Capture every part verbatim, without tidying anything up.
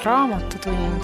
Raamatutund.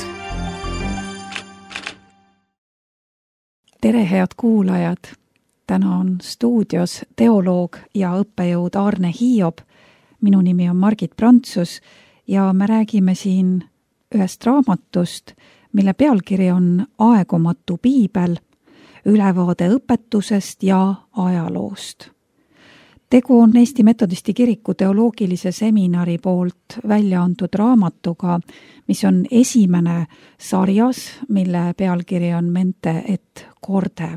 Tere, head kuulajad! Täna on stuudios teoloog ja õppejõud Aarne Hiob. Minu nimi on Margit Prantsus ja me räägime siin ühest raamatust, mille pealkiri on Aegumatu piibel, ülevaade õpetusest ja ajaloost. Tegu on Eesti Metodisti Kiriku teoloogilise seminari poolt välja antud raamatuga, mis on esimene sarjas, mille pealkiri on Mente et Corde.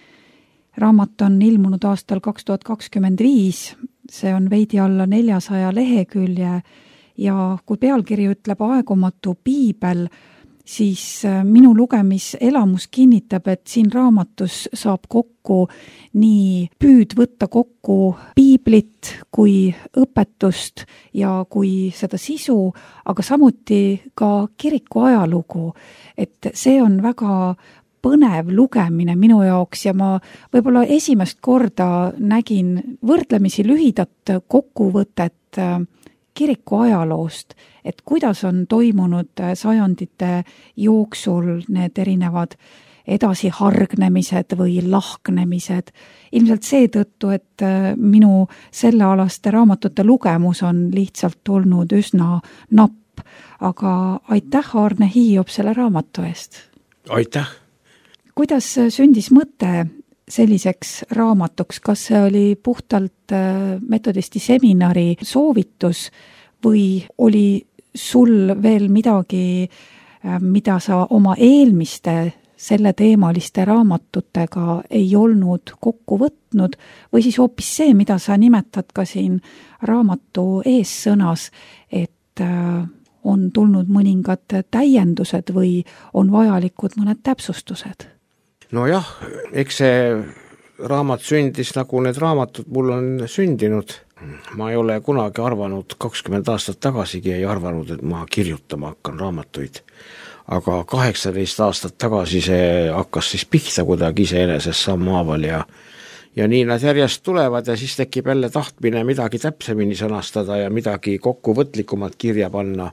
Raamat on ilmunud aastal kaks tuhat kakskümmend viis, see on veidi alla neljasaja lehekülje ja kui pealkiri ütleb Aegumatu piibel, siis minu lugemiselamus kinnitab, et siin raamatus saab kokku nii püüd võtta kokku piiblit kui õpetust ja kui seda sisu, aga samuti ka kiriku ajalugu. Et see on väga põnev lugemine minu jaoks ja ma võib-olla esimest korda nägin võrdlemisi lühidat kokkuvõtet kiriku ajaloost, et kuidas on toimunud sajandite jooksul need erinevad edasihargnemised või lahknemised. Ilmselt seetõttu, et minu sellealaste raamatute lugemus on lihtsalt olnud üsna napp. Aga aitäh, Aarne Hiob, selle raamatu eest! Aitäh! Kuidas sündis mõte selliseks raamatuks? Kas see oli puhtalt Metodisti seminari soovitus või oli sul veel midagi, mida sa oma eelmiste selle teemaliste raamatutega ei olnud kokku võtnud või siis hoopis see, mida sa nimetad ka siin raamatu eessõnas, et on tulnud mõningad täiendused või on vajalikud mõned täpsustused? No jah, eks see raamat sündis nagu need raamatud mul on sündinud. Ma ei ole kunagi arvanud, kakskümmend aastat tagasigi ei arvanud, et ma kirjutama hakkan raamatuid. Aga kaheksateist aastat tagasi see hakkas siis pihta kuidagi iseenesest sammhaaval ja, ja nii nad järjest tulevad ja siis tekib jälle tahtmine midagi täpsemini sõnastada ja midagi kokkuvõtlikumat kirja panna,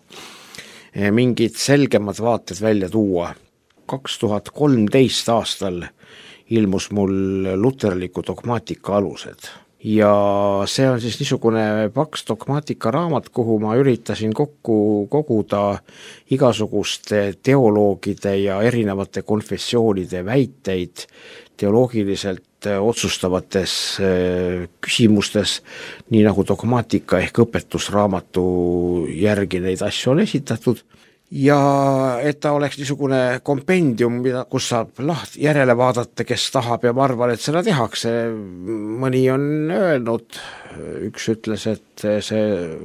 mingid selgemad vaated välja tuua. kaks tuhat kolmteist aastal ilmus mul luterliku dogmaatika alused ja see on siis niisugune paks dogmaatika raamat, kuhu ma üritasin kokku koguda igasuguste teoloogide ja erinevate konfessioonide väiteid teoloogiliselt otsustavates küsimustes, nii nagu dogmaatika ehk õpetusraamatu järgi neid asju on esitatud. Ja et ta oleks niisugune kompendium, mida, kus saab laht järele vaadata, kes tahab ja ma arvan, et seda tehakse. Mõni on öelnud, üks ütles, et see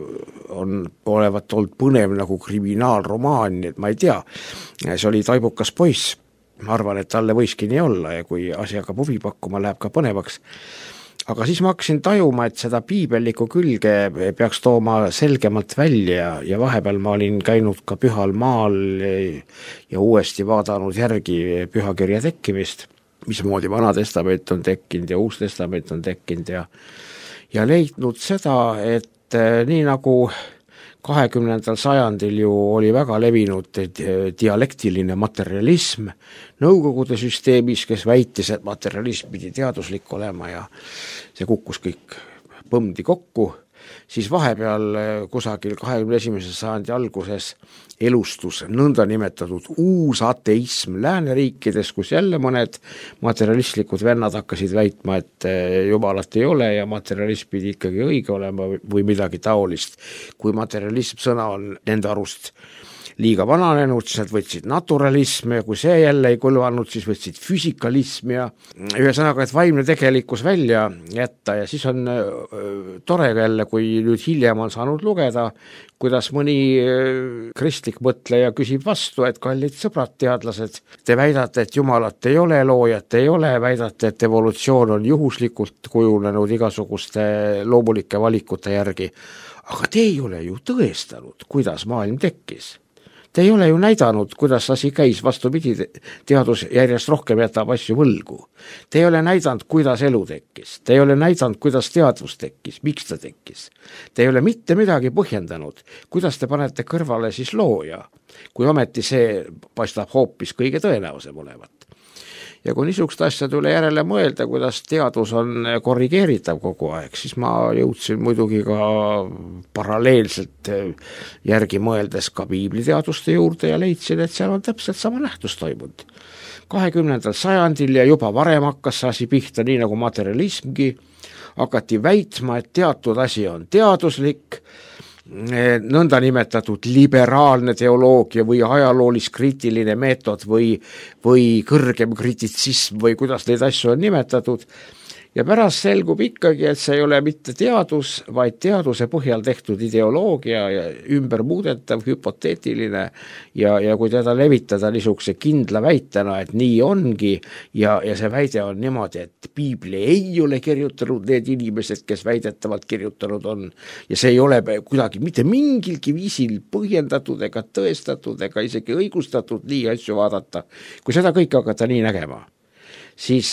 on olevat olnud põnev nagu kriminaalromaan, et ma ei tea, see oli taibukas poiss. Ma arvan, et talle võiski nii olla ja kui asi hakkab huvi pakkuma, läheb ka põnevaks. Aga siis ma hakkasin tajuma, et seda piibellikku külge peaks tooma selgemalt välja ja vahepeal ma olin käinud ka Pühal maal ja uuesti vaadanud järgi pühakirja tekkimist, mismoodi Vana Testament on tekkinud ja Uus Testament on tekkinud ja, ja leidnud seda, et nii nagu kahekümnendal sajandil ju oli väga levinud dialektiline materialism Nõukogude süsteemis, kes väitis, et materialism pidi teaduslik olema ja see kukkus kõik põmdi kokku, siis vahepeal kusagil kahekümne esimese sajandi alguses elustus nõnda nimetatud uus ateism lääneriikides, kus jälle mõned materialistlikud vennad hakkasid väitma, et jumalat ei ole ja materialism pidi ikkagi õige olema või midagi taolist. Kui materialism sõna on nende arust liiga vananenud, siis nad võtsid naturalism ja kui see jälle ei kõlvanud, siis võtsid füsikalism ja ühesõnaga, et vaimne tegelikkus välja jätta ja siis on tore jälle, kui nüüd hiljem on saanud lugeda, kuidas mõni kristlik mõtleja küsib vastu, et kallid sõbrad teadlased, te väidate, et jumalat ei ole, loojat ei ole, väidate, et evolutsioon on juhuslikult kujunenud igasuguste loomulike valikute järgi, aga te ei ole ju tõestanud, kuidas maailm tekkis. Te ei ole ju näidanud, kuidas asi käis, vastupidi, teadus järjest rohkem jätab asju võlgu. Te ei ole näidanud, kuidas elu tekkis. Te ei ole näidanud, kuidas teadvus tekkis, miks ta tekkis. Te ei ole mitte midagi põhjendanud, kuidas te panete kõrvale siis looja, kui ometi see paistab hoopis kõige tõenäosem olevat. Ja kui niisugust asja tule järele mõelda, kuidas teadus on korrigeeritav kogu aeg, siis ma jõudsin muidugi ka paralleelselt järgi mõeldes ka piibliteaduste juurde ja leidsin, et seal on täpselt sama nähtus toimunud. kahekümnendal sajandil ja juba varem hakkas see asi pihta, nii nagu materialismgi, hakati väitma, et teatud asi on teaduslik, nõnda nimetatud liberaalne teoloogia või ajaloolis-kriitiline meetod või, või kõrgem krititsism või kuidas neid asju on nimetatud. Ja pärast selgub ikkagi, et see ei ole mitte teadus, vaid teaduse põhjal tehtud ideoloogia ja ümber muudetav, hüpoteetiline ja, ja kui teda levitada niisuguse kindla väitena, et nii ongi ja, ja see väide on niimoodi, et piibli ei ole kirjutanud need inimesed, kes väidetavalt kirjutanud on ja see ei ole kuidagi mitte mingilgi viisil põhjendatud ega tõestatud ega isegi õigustatud nii asju vaadata, kui seda kõik hakata nii nägema. Siis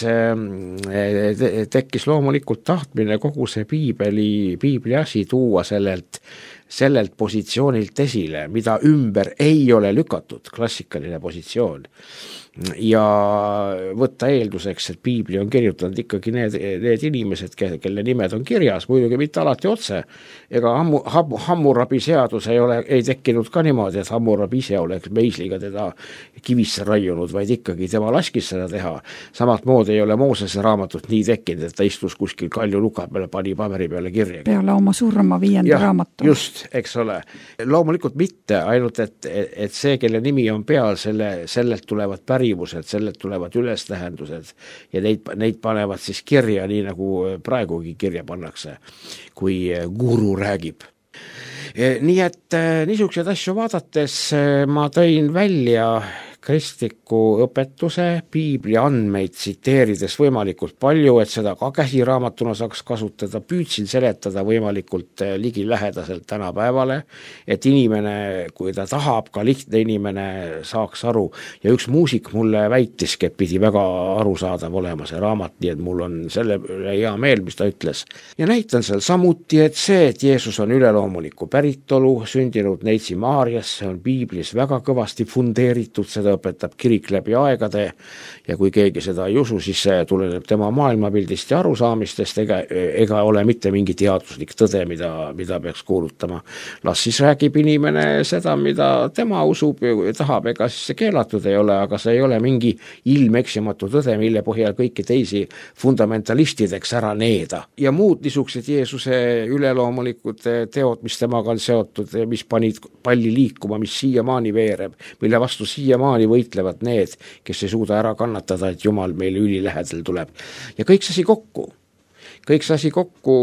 tekkis loomulikult tahtmine kogu see piibeli, piibli asi tuua sellelt, sellelt positsioonilt esile, mida ümber ei ole lükatud, klassikaline positsioon. Ja võtta eelduseks, et piibli on kirjutanud ikkagi need, need inimesed, kelle nimed on kirjas, muidugi mitte alati otse. Ega Hammu, Hammu, Hammurabi seadus ei ole ei tekkinud ka niimoodi, et Hammurabi ise oleks meisliga teda kivisse raiunud, vaid ikkagi tema laskis seda teha. Samat moodi ei ole Moosese raamatut nii tekkinud, et ta istus kuskil kalju luka peale, pani paberi peale kirja. Peale oma surma viienda ja, raamatu. Just, eks ole. Loomulikult mitte, ainult et, et see, kelle nimi on peal, selle, sellelt tulevad päri sellelt tulevad ülestähendused ja neid, neid panevad siis kirja, nii nagu praegugi kirja pannakse, kui guru räägib. Nii et niisugused asju vaadates ma tõin välja kristliku õpetuse, piibli andmeid tsiteerides võimalikult palju, et seda ka käsiraamatuna saaks kasutada, püüdsin seletada võimalikult ligi lähedaselt tänapäevale, et inimene, kui ta tahab, ka lihtne inimene saaks aru. Ja üks muusik mulle väitiski, et pidi väga arusaadav olema see raamat, nii et mul on selle hea meel, mis ta ütles. Ja näitan seal samuti, et see, et Jeesus on üleloomuliku päritolu, sündinud Neitsi Maarias, see on piiblis väga kõvasti fundeeritud, seda õpetab kirik läbi aegade ja kui keegi seda ei usu, siis see tuleneb tema maailmapildist ja arusaamistest ega, ega ole mitte mingi teaduslik tõde, mida, mida peaks kuulutama. Las siis räägib inimene seda, mida tema usub ja tahab, ega siis see keelatud ei ole, aga see ei ole mingi ilmeksimatu tõde, mille põhjal kõiki teisi fundamentalistideks ära needa. Ja muud niisugused Jeesuse üleloomulikud teod, mis temaga on seotud, mis panid palli liikuma, mis siiamaani veereb, mille vastu siiamaani võitlevad need, kes ei suuda ära kannatada, et Jumal meile ülilähedal tuleb. Ja kõik see asi kokku, kõik see asi kokku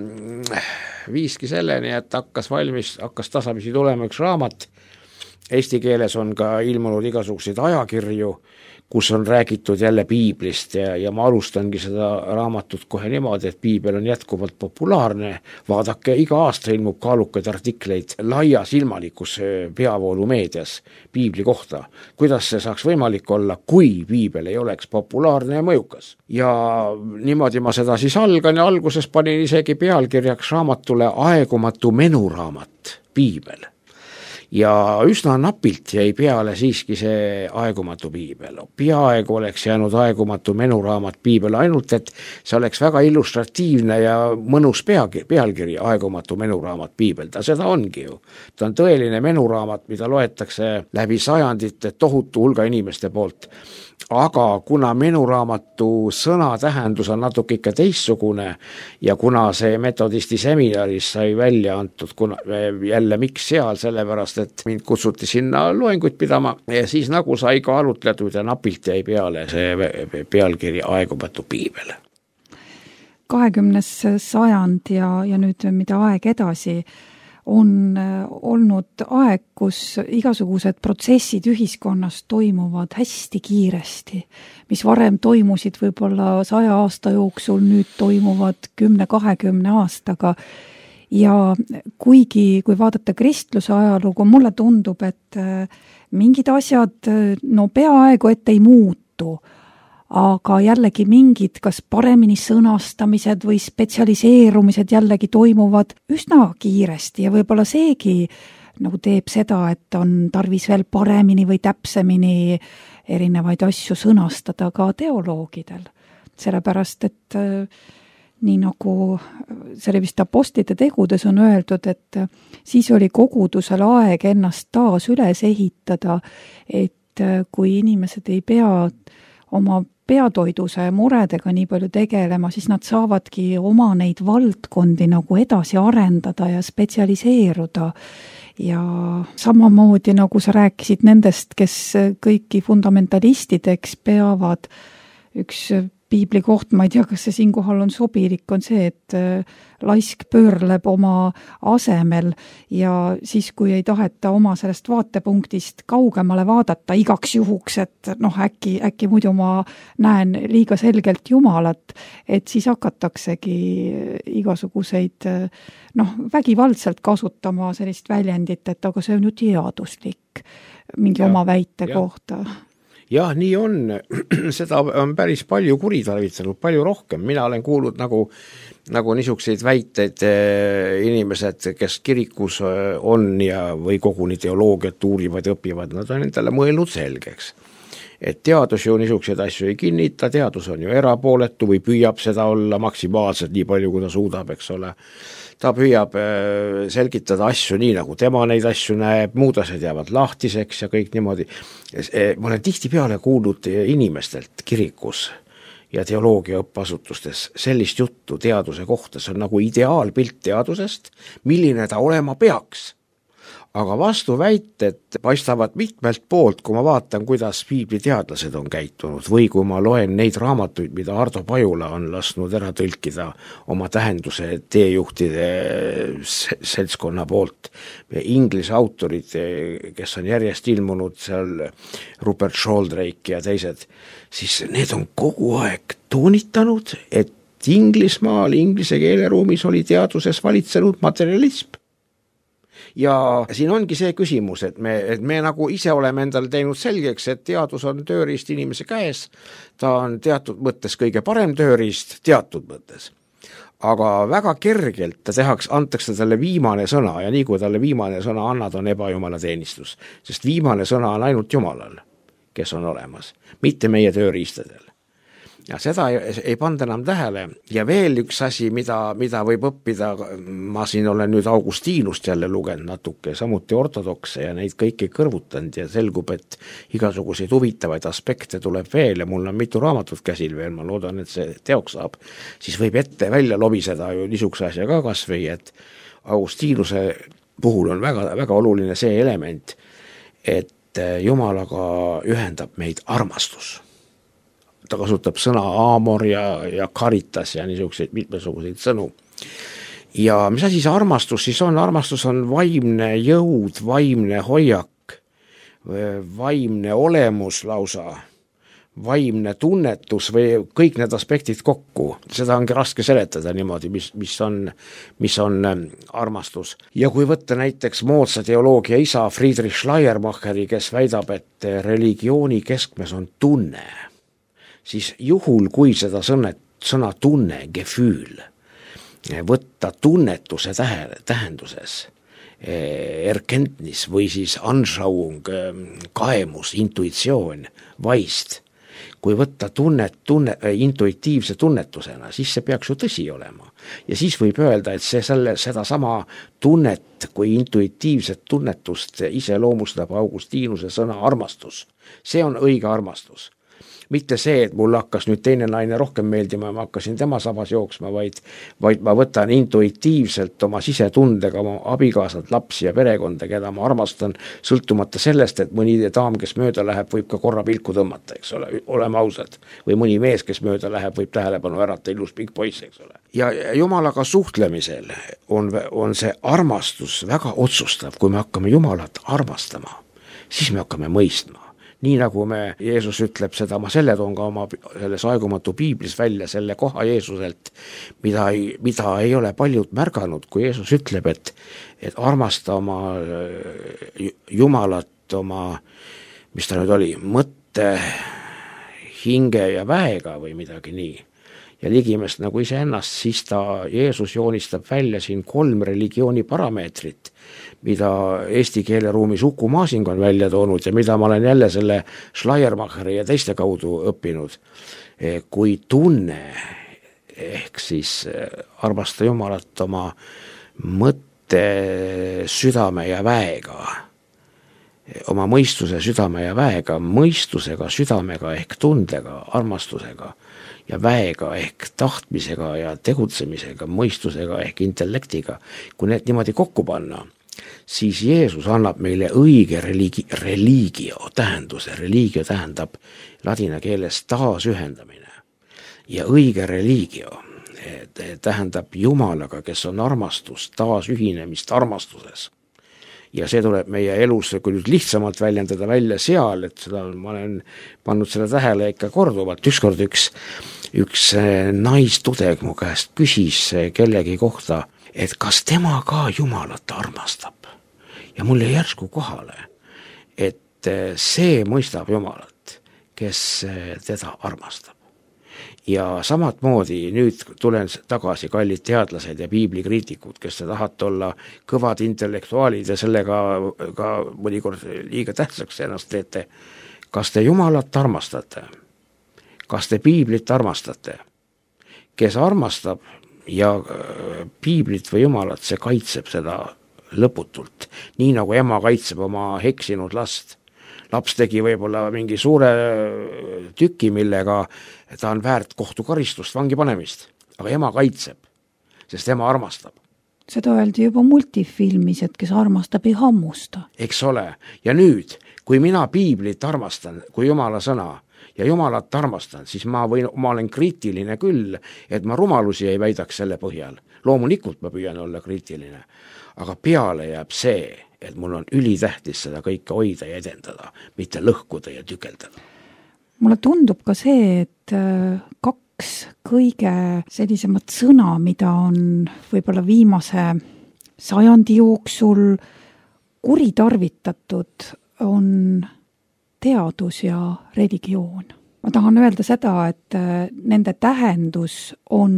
viiski selleni, et hakkas valmis, hakkas tasamisi tulema üks raamat. Eesti keeles on ka ilmunud igasuguseid ajakirju, kus on räägitud jälle piiblist ja, ja ma alustangi seda raamatut kohe niimoodi, et piibel on jätkuvalt populaarne. Vaadake, iga aasta ilmub kaalukaid artikleid laias ilmalikus peavoolumeedias piibli kohta. Kuidas see saaks võimalik olla, kui piibel ei oleks populaarne ja mõjukas? Ja niimoodi ma seda siis algan ja alguses panin isegi pealkirjaks raamatule Aegumatu menuraamat, piibel. Ja üsna napilt jäi peale siiski see Aegumatu piibel. Peaaegu oleks jäänud Aegumatu menuraamat piibel, ainult et see oleks väga illustratiivne ja mõnus pealkiri, pealkiri Aegumatu menuraamat piibel. Ta seda ongi ju. Ta on tõeline menuraamat, mida loetakse läbi sajandite tohutu hulga inimeste poolt. Aga kuna menuraamatu sõna tähendus on natuke ikka teissugune ja kuna see metodisti seminaris sai välja antud, kuna jälle miks seal, sellepärast, et mind kutsuti sinna loenguid pidama ja siis nagu sai ka arutletud ja napilt jäi peale see pealkiri Aegumatu piibel. kahekümnes sajand ja, ja nüüd mida aeg edasi on olnud aeg, kus igasugused protsessid ühiskonnas toimuvad hästi kiiresti, mis varem toimusid võib-olla saja aasta jooksul, nüüd toimuvad kümne kahekümne aastaga ja kuigi, kui vaadata kristluse ajalugu, mulle tundub, et mingid asjad no peaaegu et ei muutu, aga jällegi mingid kas paremini sõnastamised või spetsialiseerumised jällegi toimuvad üsna kiiresti ja võib-olla seegi nagu teeb seda, et on tarvis veel paremini või täpsemini erinevaid asju sõnastada ka teoloogidel. Sellepärast, et nii nagu see oli vist apostlite tegudes on öeldud, et siis oli kogudusel aeg ennast taas üles ehitada, et kui inimesed ei pea oma peatoiduse muredega nii palju tegelema, siis nad saavadki oma neid valdkondi nagu edasi arendada ja spetsialiseeruda. Ja samamoodi nagu sa rääkisid nendest, kes kõiki fundamentalistideks peavad, üks piibli koht, ma ei tea, kas see siinkohal on sobilik, on see, et laisk pöörleb oma asemel ja siis, kui ei taheta oma sellest vaatepunktist kaugemale vaadata igaks juhuks, et noh, äkki, äkki muidu ma näen liiga selgelt Jumalat, et siis hakataksegi igasuguseid noh, vägivaldselt kasutama sellist väljendit, et aga see on ju teaduslik mingi ja, oma väite ja. kohta. Jah, nii on, seda on päris palju kuritarvitanud, palju rohkem. Mina olen kuulnud nagu, nagu niisuguseid väiteid inimesed, kes kirikus on ja või koguni teoloogiat uurivad ja õpivad, nad on endale mõelnud selgeks. Et teadus ju niisuguseid asju ei kinnita, teadus on ju erapooletu või püüab seda olla maksimaalselt nii palju, kui ta suudab, eks ole. Ta püüab selgitada asju nii, nagu tema neid asju näeb, muud asjad jäävad lahtiseks ja kõik niimoodi. Ma olen tihti peale kuulnud inimestelt kirikus ja teoloogia õppeasutustes sellist juttu teaduse kohta, see on nagu ideaalpilt teadusest, milline ta olema peaks. Aga vastuväited paistavad mitmelt poolt, kui ma vaatan, kuidas piibliteadlased on käitunud või kui ma loen neid raamatuid, mida Ardo Pajula on lasknud ära tõlkida oma tähenduse teejuhtide seltskonna poolt. Inglise autorid, kes on järjest ilmunud seal, Rupert Sheldrake ja teised, siis need on kogu aeg toonitanud, et Inglismaal, inglise keeleruumis oli teaduses valitsenud materialism. Ja siin ongi see küsimus, et me, et me nagu ise oleme endale teinud selgeks, et teadus on tööriist inimese käes, ta on teatud mõttes kõige parem tööriist, teatud mõttes. Aga väga kergelt ta tehaks, antakse talle viimane sõna ja nii kui talle viimane sõna annad, on ebajumala teenistus, sest viimane sõna on ainult Jumalal, kes on olemas, mitte meie tööriistadel. Ja seda ei, ei panda enam tähele. Ja veel üks asi, mida, mida võib õppida, ma siin olen nüüd Augustinust jälle lugenud natuke, samuti ortodokse ja neid kõiki kõrvutanud ja selgub, et igasuguseid huvitavaid aspekte tuleb veel ja mul on mitu raamatut käsil veel, ma loodan, et see teoks saab. Siis võib ette välja lobiseda ju niisuguse asja ka kas või, et Augustinuse puhul on väga, väga oluline see element, et Jumalaga ühendab meid armastus. Ta kasutab sõna aamor ja, ja caritas ja niisuguseid mitmesuguseid sõnu. Ja mis asi see armastus siis on? Armastus on vaimne jõud, vaimne hoiak, vaimne olemus lausa, vaimne tunnetus või kõik need aspektid kokku. Seda ongi raske seletada niimoodi, mis, mis, on, mis on armastus. Ja kui võtta näiteks moodsa teoloogia isa Friedrich Schleiermacheri, kes väidab, et religiooni keskmes on tunne, siis juhul, kui seda sõna, sõna tunne, gefühl, võtta tunnetuse tähe, tähenduses, erkenntnis või siis Anschauung, kaemus, intuitsioon, vaist, kui võtta tunnet, tunne, intuitiivse tunnetusena, siis see peaks ju tõsi olema. Ja siis võib öelda, et see selle, seda sama tunnet kui intuitiivset tunnetust ise loomustab Augustinuse sõna armastus. See on õige armastus. Mitte see, et mul hakkas nüüd teine naine rohkem meeldima ja ma hakkasin tema sabas jooksma, vaid, vaid ma võtan intuitiivselt oma sisetundega oma abikaasad, lapsi ja perekonda, keda ma armastan, sõltumata sellest, et mõni daam, kes mööda läheb, võib ka korra pilku tõmmata, eks ole, oleme ausad. Või mõni mees, kes mööda läheb, võib tähelepanu ärata, ilus pikk poiss, eks ole. Ja Jumalaga suhtlemisel on, on see armastus väga otsustav, kui me hakkame Jumalat armastama, siis me hakkame mõistma. nii nagu me, Jeesus ütleb seda, ma selle toon ka oma selles aegumatu piiblis välja, selle koha Jeesuselt, mida ei, mida ei ole paljud märganud, kui Jeesus ütleb, et, et armasta oma Jumalat, oma, mis ta nüüd oli, mõtte, hinge ja väega või midagi nii. Ja ligimest nagu iseennast, siis ta, Jeesus joonistab välja siin kolm religiooni parameetrit, mida eesti keeleruumis Uku Masing on välja toonud ja mida ma olen jälle selle Schleiermacheri ja teiste kaudu õppinud. Kui tunne, ehk siis armasta Jumalat oma mõtte, südame ja väega, oma mõistuse, südame ja väega, mõistusega, südamega ehk tundega, armastusega ja väega ehk tahtmisega ja tegutsemisega, mõistusega ehk intellektiga. Kui need niimoodi kokku panna, siis Jeesus annab meile õige religi, religio tähenduse. Religio tähendab ladina keeles taasühendamine ja õige religio tähendab Jumalaga, kes on armastus, taasühinemist armastuses. Ja see tuleb meie elus kui nüüd lihtsamalt väljendada välja seal, et seda ma olen pannud selle tähele ikka korduvalt. Ükskord üks, üks naistudeg mu käest küsis kellegi kohta, et kas tema ka Jumalat armastab. Ja mulle järsku kohale, et see mõistab Jumalat, kes teda armastab. Ja samat moodi nüüd tulen tagasi, kallid teadlased ja piiblikriitikud, kes te tahate olla kõvad intellektuaalid ja sellega ka mõnikord liiga tähtsaks ennast teete. Kas te Jumalat armastate? Kas te piiblit armastate? Kes armastab ja piiblit või Jumalat, see kaitseb seda lõputult. Nii nagu ema kaitseb oma heksinud last. Laps tegi võib-olla mingi suure tüki, millega ta on väärt kohtukaristust, vangi panemist. Aga ema kaitseb, sest ema armastab. Seda öeldi juba multifilmis, et kes armastab, ei hammusta. Eks ole. Ja nüüd, kui mina piiblit armastan, kui Jumala sõna ja Jumalat armastan, siis ma, võin, ma olen kriitiline küll, et ma rumalusi ei väidaks selle põhjal. Loomulikult ma püüan olla kriitiline. Aga peale jääb see, et mul on ülitähtis seda kõike hoida ja edendada, mitte lõhkuda ja tükeldada. Mulle tundub ka see, et kaks kõige sellisemat sõna, mida on võib-olla viimase sajandi jooksul kuritarvitatud, on teadus ja religioon. Ma tahan öelda seda, et nende tähendus on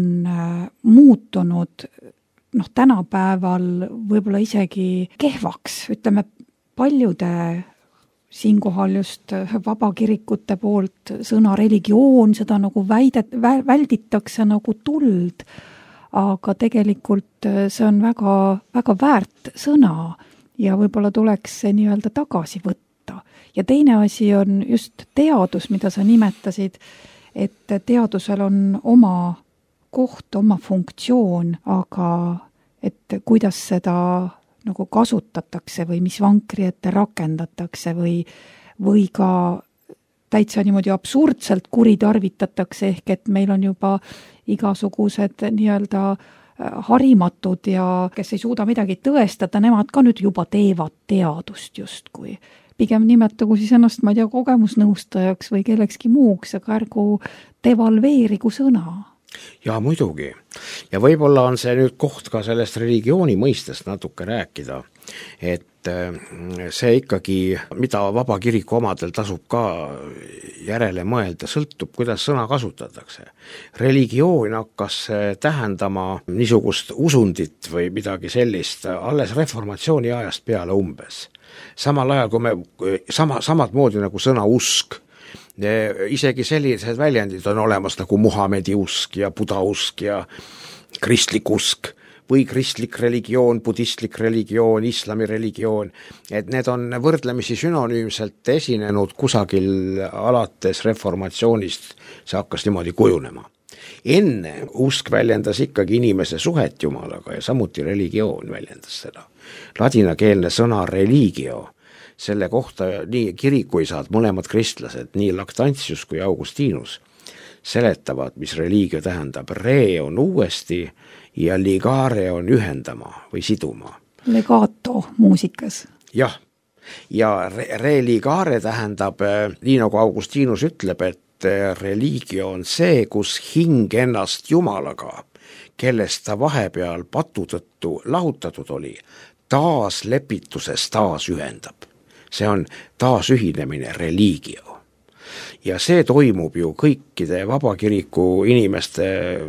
muutunud noh, tänapäeval võib-olla isegi kehvaks, ütleme paljude siinkohal just vabakirikute poolt sõna religioon, seda nagu väidet, välditakse nagu tuld, aga tegelikult see on väga, väga väärt sõna ja võib-olla tuleks see nii-öelda tagasi võtta. Ja teine asi on just teadus, mida sa nimetasid, et teadusel on oma koht, oma funktsioon, aga et kuidas seda nagu kasutatakse või mis vankri ette rakendatakse või, või ka täitsa niimoodi absurdselt kuritarvitatakse, ehk et meil on juba igasugused nii-öelda harimatud ja kes ei suuda midagi tõestada, nemad ka nüüd juba teevad teadust justkui. Pigem nimetagu siis ennast, ma ei tea, kogemusnõustajaks või kellekski muuks, aga ärgu devalveerigu sõna. Ja muidugi. Ja võib-olla on see nüüd koht ka sellest religiooni mõistest natuke rääkida, et see ikkagi, mida vaba kiriku omadel tasub ka järele mõelda, sõltub, kuidas sõna kasutatakse. Religioon hakkas tähendama niisugust usundit või midagi sellist alles reformatsiooni ajast peale umbes. Samal ajal, kui me, sama, samad moodi nagu sõna usk, isegi sellised väljendid on olemas nagu Muhamedi usk ja Buda usk ja kristlik usk või kristlik religioon, budistlik religioon, islami religioon, et need on võrdlemisi sünonüümselt esinenud kusagil alates reformatsioonist, see hakkas niimoodi kujunema. Enne usk väljendas ikkagi inimese suhet Jumalaga ja samuti religioon väljendas seda. Ladinakeelne sõna religio, selle kohta nii kirikuisad, mõlemad kristlased, nii Lactantius kui Augustinus, seletavad, mis religio tähendab. Re on uuesti ja ligare on ühendama või siduma. Legato muusikas. Jah, ja re- religare tähendab, nii nagu Augustinus ütleb, et religio on see, kus hing ennast Jumalaga, kellest ta vahepeal patu tõttu lahutatud oli, taas lepituses taas ühendab. See on taasühinemine, religio. Ja see toimub ju kõikide vabakiriku inimeste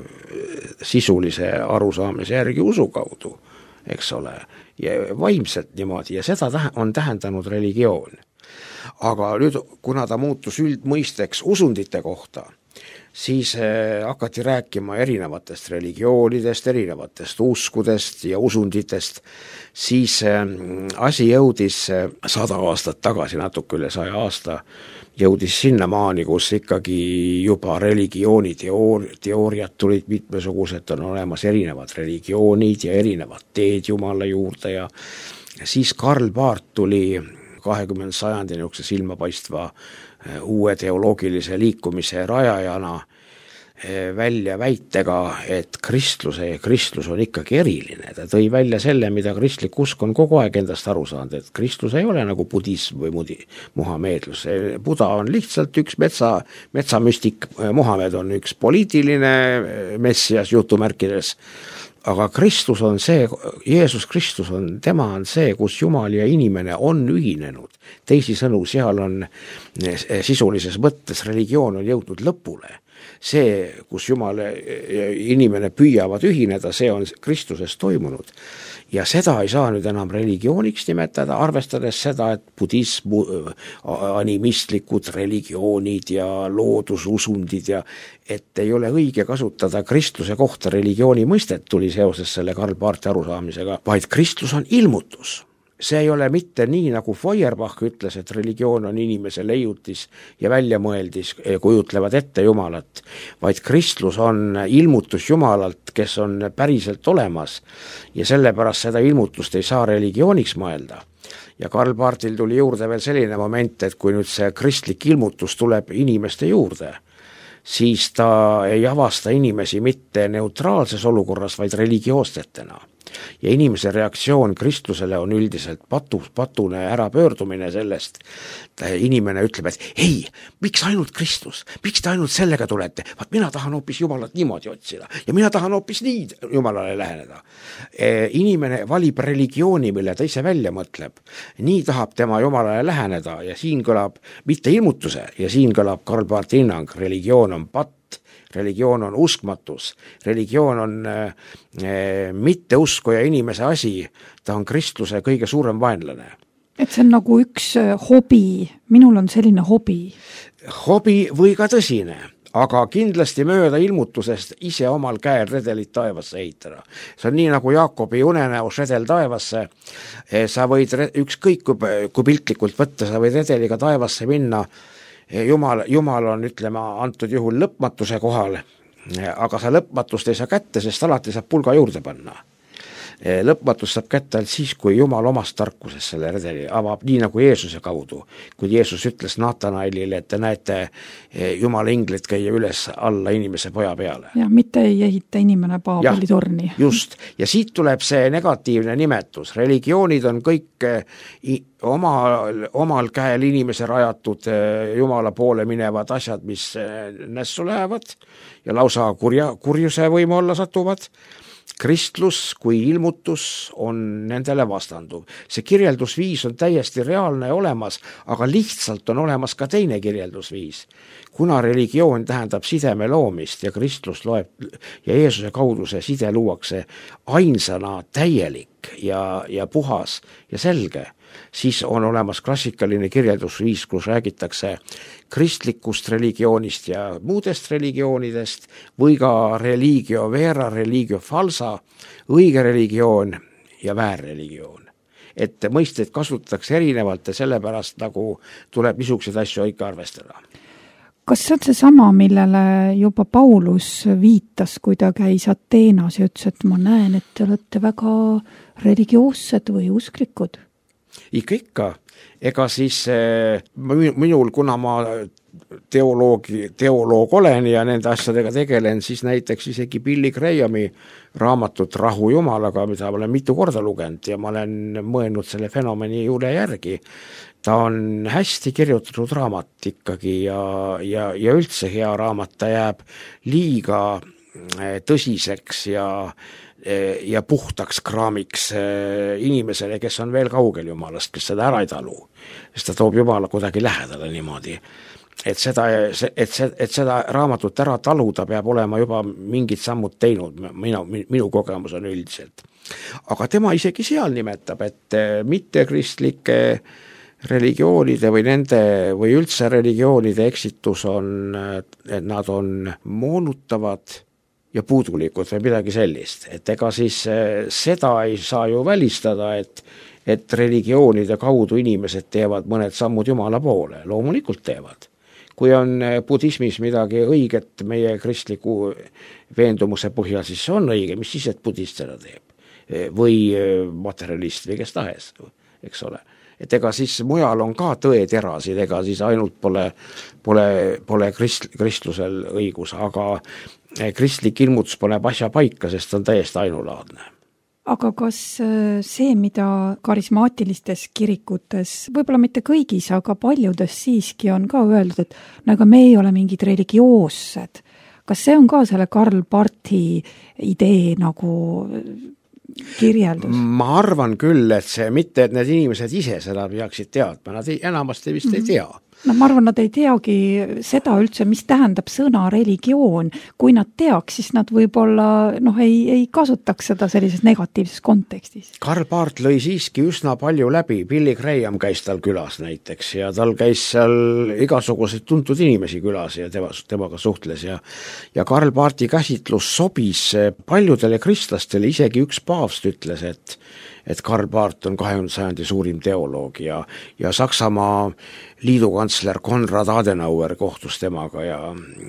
sisulise arusaamise järgi usu kaudu, eks ole, ja vaimselt niimoodi, ja seda on tähendanud religioon. Aga nüüd, kuna ta muutus üldmõisteks usundite kohta, siis hakati rääkima erinevatest religioonidest, erinevatest uskudest ja usunditest, siis asi jõudis sada aastat tagasi, natuke üle saja aasta, jõudis sinna maani, kus ikkagi juba religiooni teoor, teooriad tulid mitmesugused, on olemas erinevad religioonid ja erinevad teed Jumala juurde ja siis Karl Barth tuli kahekümnenda sajandi niisuguse silmapaistva uue teoloogilise liikumise rajajana välja väitega, et kristluse ja kristlus on ikkagi eriline. Ta tõi välja selle, mida kristlik usk on kogu aeg endast aru saanud, et kristlus ei ole nagu budism või mudi, muhameedlus. Buda on lihtsalt üks metsa, metsamüstik, Muhamed on üks poliitiline messias jutumärkides, aga Kristus on see, Jeesus Kristus on, tema on see, kus Jumal ja inimene on ühinenud. Teisisõnu, seal on sisulises mõttes religioon on jõudnud lõpule. See, kus Jumal ja inimene püüavad ühineda, see on Kristuses toimunud. Ja seda ei saa nüüd enam religiooniks nimetada, arvestades seda, et budism, animistlikud religioonid ja loodususundid ja et ei ole õige kasutada kristluse kohta religiooni mõistet, tuli seoses selle Karl Barthi arusaamisega, vaid kristlus on ilmutus. See ei ole mitte nii, nagu Feuerbach ütles, et religioon on inimese leiutis ja väljamõeldis, kujutlevad ette Jumalat, vaid kristlus on ilmutus Jumalalt, kes on päriselt olemas ja sellepärast seda ilmutust ei saa religiooniks mõelda. Ja Karl Barthil tuli juurde veel selline moment, et kui nüüd see kristlik ilmutus tuleb inimeste juurde, siis ta ei avasta inimesi mitte neutraalses olukorras, vaid religioostetena. Ja inimese reaktsioon kristlusele on üldiselt patu, patune ärapöördumine sellest. Inimene ütleb, et ei, miks ainult Kristus? Miks te ainult sellega tulete? Vaat mina tahan hoopis Jumalat niimoodi otsida ja mina tahan hoopis nii Jumalale läheneda. Inimene valib religiooni, mille ta ise välja mõtleb. Nii tahab tema Jumalale läheneda ja siin kõlab mitte ilmutuse ja siin kõlab Karl Barthi hinnang, religioon on patt. Religioon on uskmatus, religioon on äh, mitte uskuja inimese asi, ta on kristluse kõige suurem vaenlane. Et see on nagu üks hobi, minul on selline hobi. Hobi või ka tõsine, aga kindlasti mööda ilmutusest ise omal käel redelit taevasse ehitada. See on nii nagu Jaakobi unenäos redel taevasse, sa võid ükskõik kui, kui piltlikult võtta, sa võid redeliga taevasse minna. Jumal, Jumal on, ütlema, antud juhul lõpmatuse kohal, aga sa lõpmatust ei saa kätte, sest alati saab pulga juurde panna. Lõpmatus saab kätte ainult siis, kui Jumal omast tarkuses selle redeli avab, nii nagu Jeesuse kaudu. Kui Jeesus ütles Nathanaelile, et te näete Jumala inglit käia üles alla inimese poja peale. Ja mitte ei ehita inimene Paabeli torni. Just, ja siit tuleb see negatiivne nimetus. Religioonid on kõik omal, omal käel inimese rajatud Jumala poole minevad asjad, mis nässu lähevad ja lausa kurja, kurjuse võime olla satuvad. Kristlus kui ilmutus on nendele vastanduv. See kirjeldusviis on täiesti reaalne ja olemas, aga lihtsalt on olemas ka teine kirjeldusviis. Kuna religioon tähendab sideme loomist ja kristlus loeb ja Jeesuse kaudu see side luuakse ainsana täielik ja, ja puhas ja selge, siis on olemas klassikaline kirjeldusviis, kus räägitakse kristlikust religioonist ja muudest religioonidest või ka religio vera, religio falsa, õige religioon ja väärreligioon. Et mõisted kasutatakse erinevalt ja sellepärast nagu tuleb niisuguseid asju ikka arvestada. Kas see on see sama, millele juba Paulus viitas, kui ta käis Ateenas ja ütles, et ma näen, et te olete väga religioossed või usklikud? Ikka ikka, ega siis minul, kuna ma teoloogi, teoloog olen ja nende asjadega tegelen, siis näiteks isegi Billy Grahami raamatut Rahu Jumalaga, mida ma olen mitu korda lugenud ja ma olen mõelnud selle fenomeni juurde järgi. Ta on hästi kirjutatud raamat ikkagi ja, ja, ja üldse hea raamat, ta jääb liiga tõsiseks ja ja puhtaks kraamiks inimesele, kes on veel kaugel Jumalast, kes seda ära ei talu, sest ta toob Jumala kuidagi lähedale niimoodi, et seda, et, see, et seda raamatut ära taluda peab olema juba mingid sammud teinud, minu, minu kogemus on üldiselt. Aga tema isegi seal nimetab, et mittekristlike religioonide või nende või üldse religioonide eksitus on, et nad on moonutavad ja puudulikud või midagi sellist, et ega siis seda ei saa ju välistada, et, et religioonide kaudu inimesed teevad mõned sammud Jumala poole, loomulikult teevad. Kui on budismis midagi õiget meie kristliku veendumuse põhjal, siis see on õige, mis siis, et budist seda teeb või materialist või kes tahes, eks ole. Et ega siis mujal on ka tõeterasid, ega siis ainult pole, pole, pole krist, kristlusel õigus, aga kristlik ilmutus paneb asja paika, sest on täiesti ainulaadne. Aga kas see, mida karismaatilistes kirikutes, võib-olla mitte kõigis, aga paljudes siiski on ka öeldud, et no ega me ei ole mingid religioossed. Kas see on ka selle Karl Barthi idee nagu kirjeldus? Ma arvan küll, et see mitte, et need inimesed ise seda peaksid teadma, nad ei, enamasti vist mm-hmm. ei tea. No ma arvan, nad ei teagi seda üldse, mis tähendab sõna religioon. Kui nad teaks, siis nad võib-olla noh, ei, ei kasutaks seda sellises negatiivses kontekstis. Karl Barth lõi siiski üsna palju läbi. Billy Graham käis tal külas näiteks ja tal käis seal igasuguseid tuntud inimesi külas ja tema, temaga suhtles. Ja, ja Karl Barthi käsitlus sobis paljudele kristlastele, isegi üks paavst ütles, et et Karl Barth on kahekümnenda sajandi suurim teoloog ja, ja Saksamaa liidukantsler Konrad Adenauer kohtus temaga ja,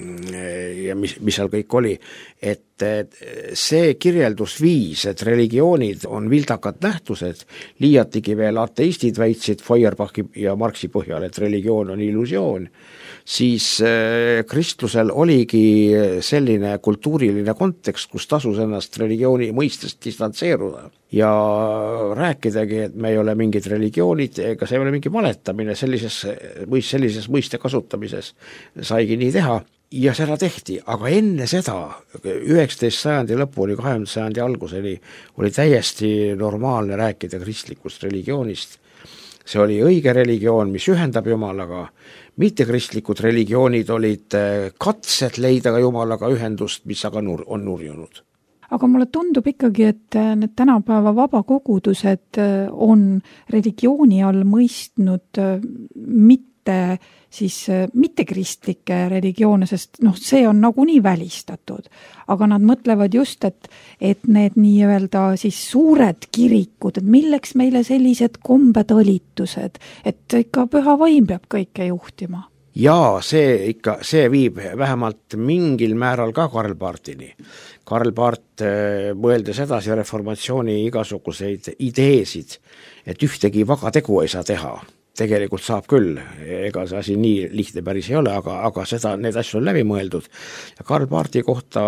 ja mis, mis seal kõik oli, et see kirjeldusviis, et religioonid on vildakad nähtused, liiatigi veel ateistid väitsid Feuerbachi ja Marxi põhjal, et religioon on illusioon, siis kristlusel oligi selline kultuuriline kontekst, kus tasus ennast religiooni mõistest distantseeruda ja rääkidagi, et me ei ole mingid religioonid, ega see ei ole mingi valetamine, sellises, sellises mõiste kasutamises saigi nii teha ja seda tehti, aga enne seda, üheksateist sajandi lõpu oli kahekümnenda sajandi algus, oli, oli täiesti normaalne rääkida kristlikust religioonist. See oli õige religioon, mis ühendab Jumalaga, mittekristlikud religioonid olid katsed leida ka Jumalaga ühendust, mis aga nur, on nurjunud. Aga mulle tundub ikkagi, et need tänapäeva vabakogudused on religiooni all mõistnud mitte, siis, mitte kristlikke religioone, sest noh, see on nagunii välistatud. Aga nad mõtlevad just, et, et need nii-öelda siis suured kirikud, et milleks meile sellised kombetalitused, et ikka püha vaim peab kõike juhtima. Jaa, see ikka, see viib vähemalt mingil määral ka Karl Barthini. Karl Barth mõeldes edasi reformatsiooni igasuguseid ideesid, et ühtegi vaga tegu ei saa teha. Tegelikult saab küll, ega see asi nii lihtne päris ei ole, aga, aga seda, need asju on läbi mõeldud. Ja Karl Barthi kohta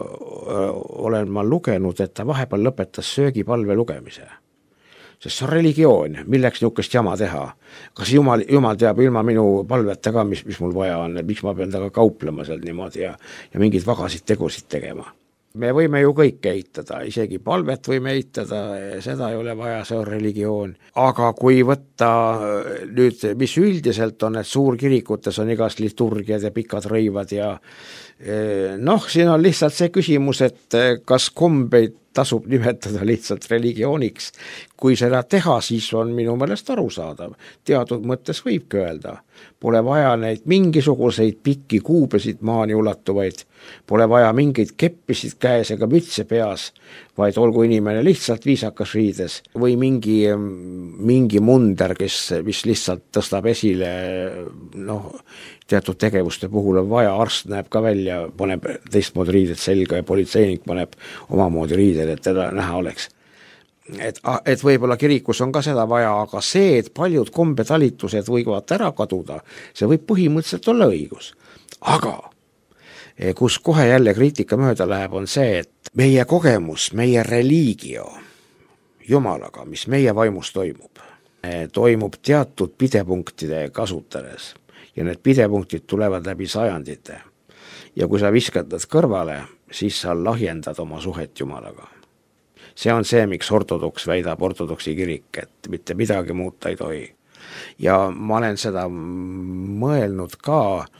olen ma lugenud, et ta vahepeal lõpetas söögipalve lugemise. Sest see on religioon, milleks niisugust jama teha. Kas Jumal, Jumal teab ilma minu palveta ka, mis, mis mul vaja on, et miks ma pean taga kauplema seal niimoodi ja, ja mingid vagasid tegusid tegema. Me võime ju kõik eitada, isegi palvet võime eitada, seda ei ole vaja, see on religioon. Aga kui võtta nüüd, mis üldiselt on, et suurkirikutes on igast liturgiad ja pikad rõivad ja noh, siin on lihtsalt see küsimus, et kas kombeid tasub nimetada lihtsalt religiooniks. Kui seda teha, siis on minu meelest arusaadav. Teatud mõttes võibki öelda. Pole vaja neid mingisuguseid pikki kuubesid maani ulatuvaid, pole vaja mingeid keppisid käes ega mütse peas, vaid olgu inimene lihtsalt viisakas riides või mingi, mingi munder, kes, mis lihtsalt tõstab esile, noh, teatud tegevuste puhul on vaja, arst näeb ka välja, paneb teistmoodi riided selga ja politseinik paneb omamoodi riided, et teda näha oleks. Et, et võib-olla kirikus on ka seda vaja, aga see, et paljud kombetalitused võivad ära kaduda, see võib põhimõtteliselt olla õigus. aga kus kohe jälle kriitika mööda läheb, on see, et meie kogemus, meie reliigio Jumalaga, mis meie vaimus toimub, toimub teatud pidepunktide kasutades ja need pidepunktid tulevad läbi sajandite. Ja kui sa viskad nad kõrvale, siis sa lahjendad oma suhet Jumalaga. See on see, miks ortodoks väidab, ortodoksi kirik, et mitte midagi muuta ei tohi. Ja ma olen seda mõelnud ka,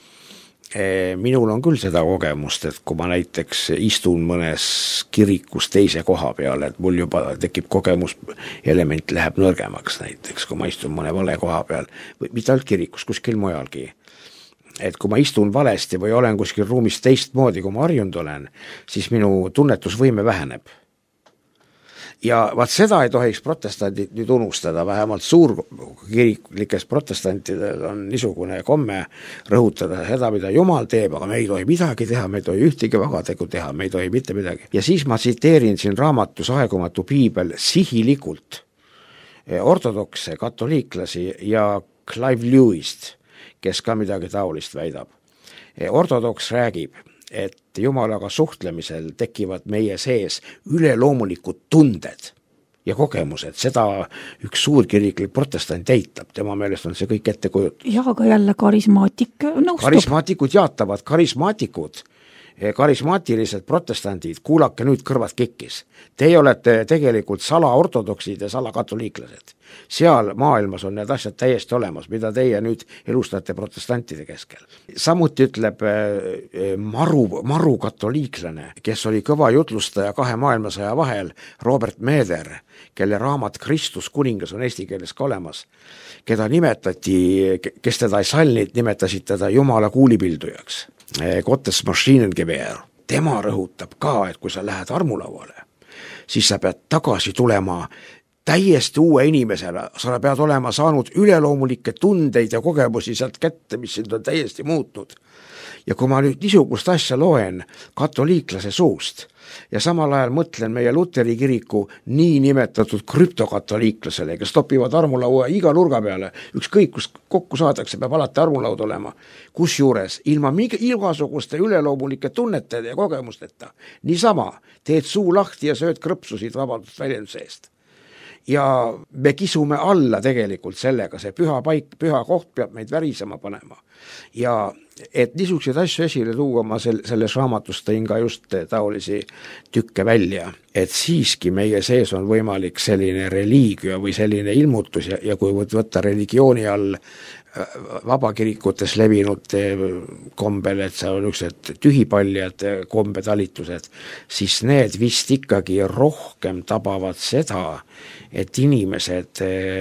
minul on küll seda kogemust, et kui ma näiteks istun mõnes kirikus teise koha peale, et mul juba tekib kogemus, element läheb nõrgemaks näiteks, kui ma istun mõne vale koha peal, või mitte ainult kirikus, kuskil mujalgi. Et kui ma istun valesti või olen kuskil ruumis teistmoodi, kui ma harjunud olen, siis minu tunnetusvõime väheneb. Ja vaat seda ei tohiks protestandid nüüd unustada, vähemalt suurkiriklikes protestantidel on niisugune komme rõhutada seda, mida Jumal teeb, aga me ei tohi midagi teha, me ei tohi ühtegi vagategu teha, me ei tohi mitte midagi. Ja siis ma tsiteerin siin raamatus Aegumatu piibel sihilikult ortodokse, katoliiklasi ja Clive Lewist, kes ka midagi taolist väidab. Ortodoks räägib, et Jumalaga suhtlemisel tekivad meie sees üleloomulikud tunded ja kogemused. Seda üks suurkiriklik protestant eitab, tema meelest on see kõik ette kujutus. Ja aga jälle karismaatik nõustub. Karismaatikud jaatavad, karismaatikud, karismaatilised protestandid, kuulake nüüd kõrvad kikkis. Teie olete tegelikult salaortodoksid ja salakatoliiklased. Seal maailmas on need asjad täiesti olemas, mida teie nüüd elustate protestantide keskel. Samuti ütleb maru, maru katoliiklane, kes oli kõva jutlustaja kahe maailmasõja vahel, Robert Meder, kelle raamat Kristus kuningas on eesti keeles ka olemas, keda nimetati, kes teda ei sallinud, nimetasid teda Jumala kuulipildujaks. Gottes Maschinengewehr. Tema rõhutab ka, et kui sa lähed armulauale, siis sa pead tagasi tulema täiesti uue inimesena, sa pead olema saanud üleloomulikke tundeid ja kogemusi sealt kätte, mis sind on täiesti muutnud. Ja kui ma nüüd niisugust asja loen katoliiklase suust ja samal ajal mõtlen meie Luteri kiriku nii nimetatud krüptokatoliiklasele, kes topivad armulaua iga nurga peale, ükskõik kus kokku saadakse, peab alati armulaud olema, kus juures ilma igasuguste üleloomulike tunnetede ja kogemusteta niisama teed suu lahti ja sööd krõpsusid vabandust väljenduse eest. Ja me kisume alla tegelikult sellega, see püha paik, püha koht peab meid värisema panema. Ja et niisuguseid asju esile tuua, ma sel, selles raamatus tõin ka just taolisi tükke välja, et siiski meie sees on võimalik selline reliigia või selline ilmutus ja, ja kui võtta religiooni all vabakirikutes levinud kombel, et see on üksed tühipaljad kombetalitused, siis need vist ikkagi rohkem tabavad seda, et inimesed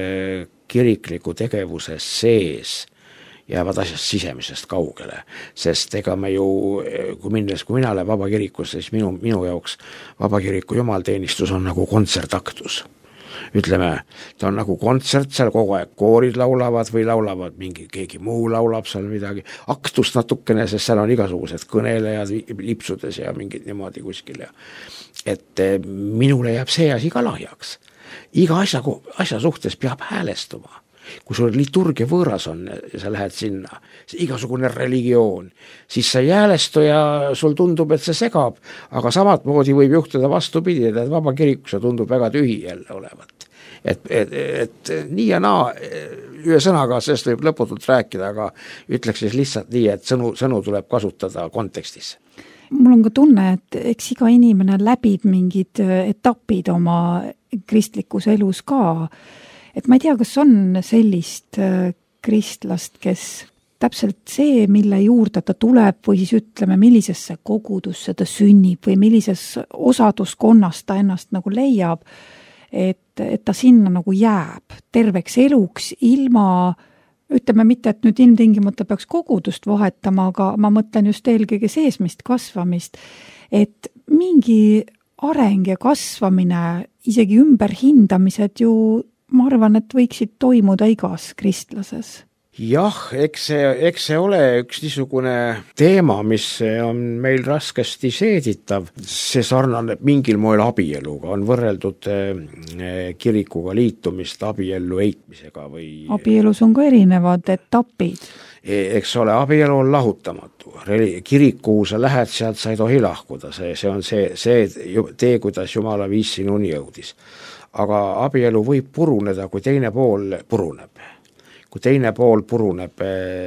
kirikliku tegevuse sees jäävad asjast sisemisest kaugele, sest ega me ju, kui minnes, kui mina olen vabakirikusse, siis minu, minu jaoks vabakiriku jumalteenistus on nagu kontsertaktus. Ütleme, ta on nagu kontsert, seal kogu aeg koorid laulavad või laulavad, mingi keegi muu laulab seal midagi, aktust natukene, sest seal on igasugused kõnelejad lipsudes ja mingid niimoodi kuskil. Ja. Et minule jääb see asi ka lahjaks. Iga asja, asja suhtes peab häälestuma. Kui sul liturgia võõras on ja sa lähed sinna, see igasugune religioon, siis sa jäälestu ja sul tundub, et see segab, aga samat moodi võib juhtuda vastupidi, et vaba kirikus tundub väga tühi jälle olevat. Et, et, et nii ja naa, ühe sõnaga sellest võib lõputult rääkida, aga ütleks siis lihtsalt nii, et sõnu, sõnu tuleb kasutada kontekstis. Mul on ka tunne, et eks iga inimene läbib mingid etapid oma kristlikus elus ka. Et ma ei tea, kas on sellist kristlast, kes täpselt see, mille juurde ta tuleb või siis ütleme, millisesse kogudusse ta sünnib või millises osaduskonnas ta ennast nagu leiab, et, et ta sinna nagu jääb terveks eluks ilma, ütleme mitte, et nüüd ilmtingimata peaks kogudust vahetama, aga ma mõtlen just eelkõige seesmist kasvamist, et mingi areng ja kasvamine, isegi ümberhindamised ju ma arvan, et võiksid toimuda igas kristlases. Jah, eks see, eks see ole üks niisugune teema, mis on meil raskesti seeditav. See sarnaneb mingil moel abieluga, on võrreldud kirikuga liitumist abiellu eitmisega või... Abielus on ka erinevad etapid. eks ole, abielu on lahutamatu, kirik, kuhu sa lähed, sealt sa ei tohi lahkuda, see, see on see, see tee, kuidas Jumala viis sinuni jõudis. Aga abielu võib puruneda, kui teine pool puruneb. Kui teine pool puruneb,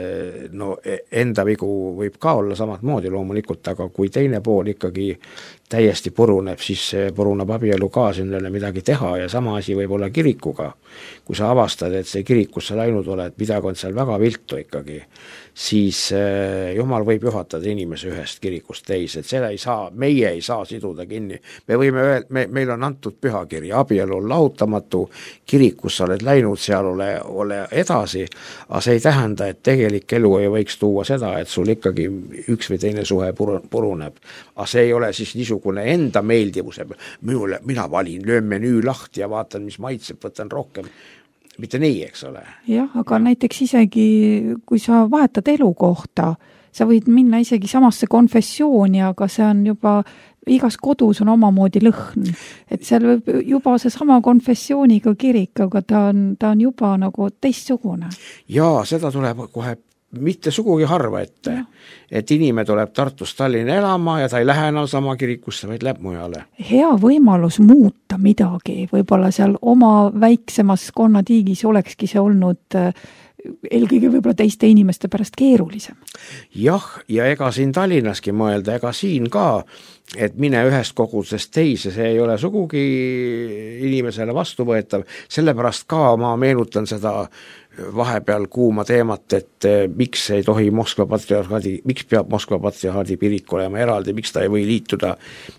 no enda vigu võib ka olla samad moodi loomulikult, aga kui teine pool ikkagi täiesti puruneb, siis puruneb abielu ka, siin ei ole midagi teha ja sama asi võib olla kirikuga. Kui sa avastad, et see kirik, kus sa läinud oled, midagi on seal väga viltu ikkagi, siis Jumal võib juhatada inimese ühest kirikust teise, et seda ei saa, meie ei saa siduda kinni. Me võime öelda, me, meil on antud pühakiri, abielu on lahutamatu, kirik, kus sa oled läinud, seal ole, ole edasi, aga see ei tähenda, et tegelik elu ei võiks tuua seda, et sul ikkagi üks või teine suhe puruneb. Aga see ei ole siis niisugune enda meeldivuse, minule, mina valin, löön menüü lahti ja vaatan, mis maitseb, võtan rohkem. Mitte nii, eks ole. Jah, aga näiteks isegi, kui sa vahetad elukohta, sa võid minna isegi samasse konfessiooni, aga see on juba, igas kodus on omamoodi lõhn. Et seal võib juba see sama konfessiooniga kirik, aga ta on, ta on juba nagu teistsugune. Jaa, seda tuleb kohe mitte sugugi harva ette, ja. Et inimene tuleb Tartust Tallinna elama ja ta ei lähe enam sama kirikusse, vaid läheb mujale. Hea võimalus muuta midagi, võib-olla seal oma väiksemas konnatiigis olekski see olnud eelkõige võib-olla teiste inimeste pärast keerulisem. Jah, ja ega siin Tallinnaski mõelda, ega siin ka, et mine ühest kogudusest teise, see ei ole sugugi inimesele vastuvõetav, sellepärast ka ma meenutan seda vahepeal kuuma teemat, et miks ei tohi Moskva patriarhaadi, miks peab Moskva patriarhaadi kirik olema eraldi, miks ta ei või liituda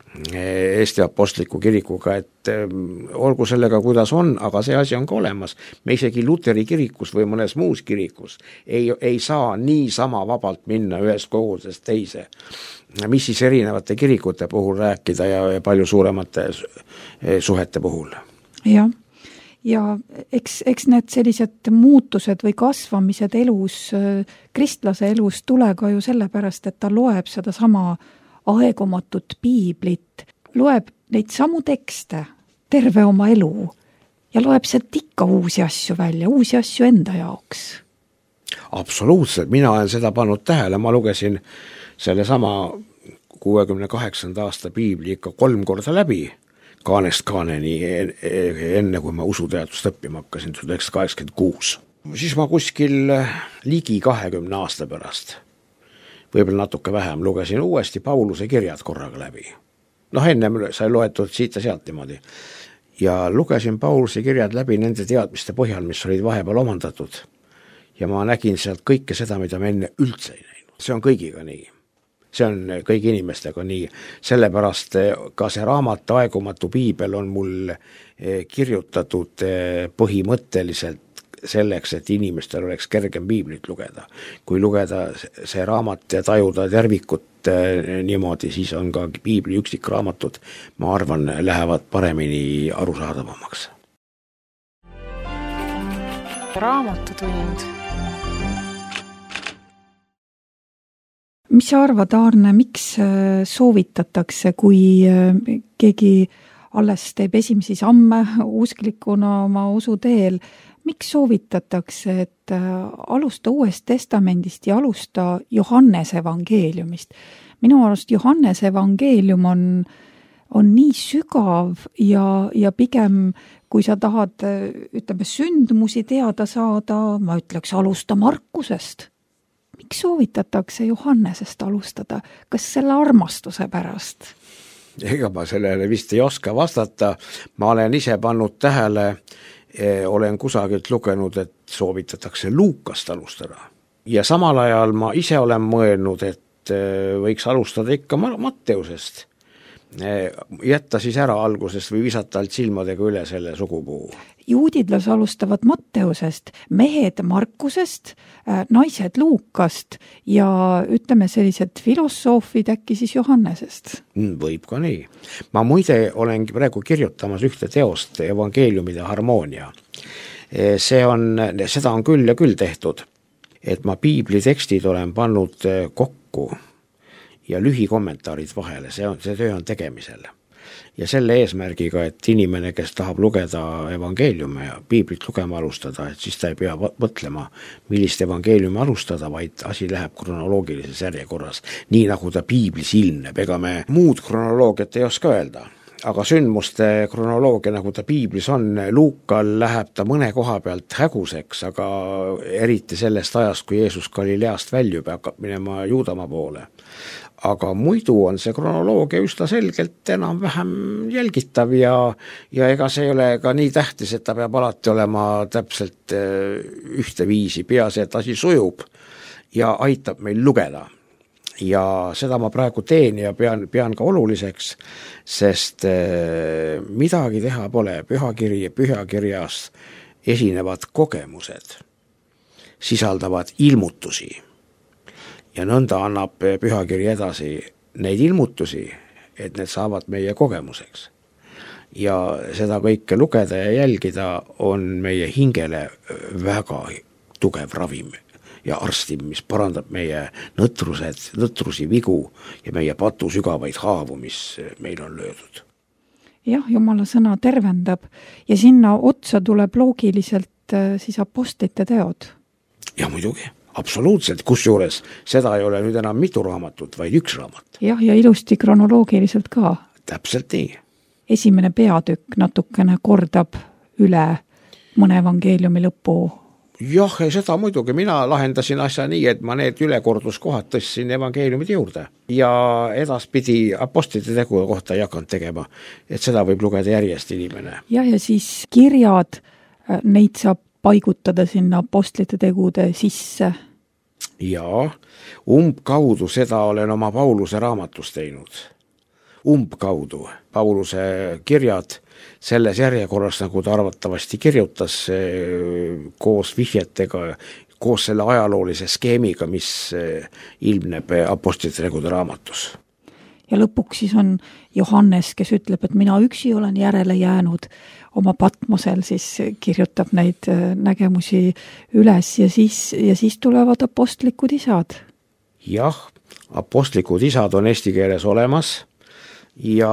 Eesti apostliku kirikuga, et olgu sellega, kuidas on, aga see asi on ka olemas. Me isegi Luteri kirikus või mõnes muus kirikus ei, ei saa nii sama vabalt minna ühest kogudusest teise. Mis siis erinevate kirikute puhul rääkida ja palju suuremate suhete puhul? Jah. Ja eks, eks need sellised muutused või kasvamised elus, kristlase elus tule ka ju sellepärast, et ta loeb seda sama aegumatut piiblit, loeb neid samu tekste terve oma elu ja loeb sealt ikka uusi asju välja, uusi asju enda jaoks. Absoluutselt, mina olen seda pannud tähele, ma lugesin selle sama kuuekümne kaheksanda aasta piibli ikka kolm korda läbi, kaanest kaaneni, enne kui ma usuteadust õppima hakkasin, tuhat üheksasada kaheksakümmend kuus. Siis ma kuskil ligi kahekümne aasta pärast, võib-olla natuke vähem, lugesin uuesti Pauluse kirjad korraga läbi. Noh, enne sai loetud siit ja sealt niimoodi. Ja lugesin Pauluse kirjad läbi nende teadmiste põhjal, mis olid vahepeal omandatud. Ja ma nägin sealt kõike seda, mida ma enne üldse ei näinud. See on kõigiga nii. See on kõigi inimestega nii, sellepärast ka see raamat Aegumatu piibel on mul kirjutatud põhimõtteliselt selleks, et inimestel oleks kergem piiblit lugeda. Kui lugeda see raamat ja tajuda tervikut niimoodi, siis on ka piibli üksikraamatud, ma arvan, lähevad paremini arusaadavamaks. Raamatutund. Mis sa arvad, Aarne, miks soovitatakse, kui keegi alles teeb esimesi samme usklikuna oma usuteel, miks soovitatakse, et alusta Uuest Testamendist ja alusta Johannese evangeeliumist? Minu arust Johannese evangeelium on, on nii sügav ja, ja pigem, kui sa tahad, ütleme, sündmusi teada saada, ma ütleks alusta Markusest. Miks soovitatakse Johannesest alustada? Kas selle armastuse pärast? Ega ma sellele vist ei oska vastata. Ma olen ise pannud tähele, olen kusagilt lugenud, et soovitatakse Luukast alustada. Ja samal ajal ma ise olen mõelnud, et võiks alustada ikka Matteusest. Jätta siis ära algusest või visata alt silmadega üle selle sugupuu. Juudidlas alustavad Matteusest, mehed Markusest, naised Luukast ja ütleme sellised filosoofid äkki siis Johannesest. Võib ka nii. Ma muide olengi praegu kirjutamas ühte teost, evangeeliumide harmoonia. See on, seda on küll ja küll tehtud, et ma piibli tekstid olen pannud kokku ja lühikommentaarid vahele, see, on, see töö on tegemisel. ja selle eesmärgiga, et inimene, kes tahab lugeda evangeeliume ja piiblit lugema alustada, et siis ta ei pea mõtlema, millist evangeeliumi alustada, vaid asi läheb kronoloogilises järjekorras, nii nagu ta piiblis ilmneb, ega me muud kronoloogiat ei oska öelda. Aga sündmuste kronoloogia, nagu ta piiblis on, Luukal läheb ta mõne koha pealt häguseks, aga eriti sellest ajast, kui Jeesus Galileast väljub ja hakkab minema Juudamaa poole. Aga muidu on see kronoloogia üsna selgelt enam-vähem jälgitav ja, ja ega see ei ole ka nii tähtis, et ta peab alati olema täpselt ühte viisi, peas, et asi sujub ja aitab meil lugeda. Ja seda ma praegu teen ja pean, pean ka oluliseks, sest midagi teha pole, pühakiri ja pühakirjas esinevad kogemused, sisaldavad ilmutusi. Ja nõnda annab pühakiri edasi neid ilmutusi, et need saavad meie kogemuseks. Ja seda kõike lugeda ja jälgida on meie hingele väga tugev ravim ja arstim, mis parandab meie nõtrused, nõtrusi vigu ja meie patu sügavaid haavu, mis meil on löödud. Jah, Jumala sõna tervendab ja sinna otsa tuleb loogiliselt siis apostlite teod. Ja muidugi. Absoluutselt, kusjuures seda ei ole nüüd enam mitu raamatut, vaid üks raamat. Jah, ja ilusti kronoloogiliselt ka. Täpselt nii. Esimene peatükk natukene kordab üle mõne evangeeliumi lõpu. Jah, seda muidugi, mina lahendasin asja nii, et ma need ülekorduskohad tõstsin evangeeliumid juurde. Ja edaspidi apostlite tegude kohta ei hakanud tegema, et seda võib lugeda järjest inimene. Jah, ja siis kirjad, neid saab paigutada sinna apostlite tegude sisse. Jaa, umbkaudu seda olen oma Pauluse raamatus teinud. Umbkaudu. Pauluse kirjad selles järjekorras, nagu ta arvatavasti kirjutas, koos vihjetega, koos selle ajaloolise skeemiga, mis ilmneb apostlite tegude raamatus. Ja lõpuks siis on Johannes, kes ütleb, et mina üksi olen järele jäänud oma Patmosel, siis kirjutab neid nägemusi üles ja siis, ja siis tulevad apostlikud isad. Jah, apostlikud isad on eesti keeles olemas ja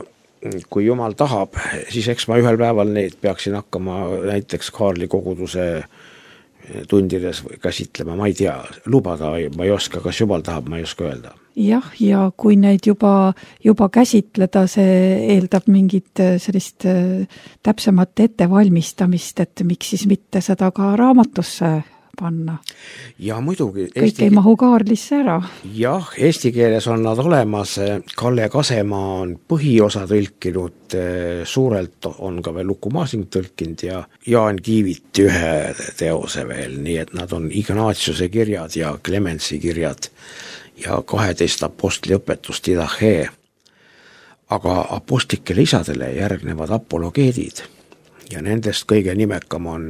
kui Jumal tahab, siis eks ma ühel päeval neid peaksin hakkama näiteks Kaarli koguduse tundides käsitlema, ma ei tea, lubada ma ei oska, kas Jumal tahab, ma ei oska öelda. Jah, ja kui neid juba, juba käsitleda, see eeldab mingit sellist täpsemat ettevalmistamist, et miks siis mitte seda ka raamatusse panna. Ja muidugi. Kõik Eesti... ei mahu Kaarlisse ära. Jah, eesti keeles on nad olemas, Kalle Kasemaa on põhiosa tõlkinud, suurelt on ka veel Luku Maasing tõlkinud ja Jaan Kiivit ühe teose veel, nii et nad on Ignatiuse kirjad ja Clemensi kirjad ja kaheteist apostli õpetust Didache. Aga apostlikele isadele järgnevad apologeedid ja nendest kõige nimekam on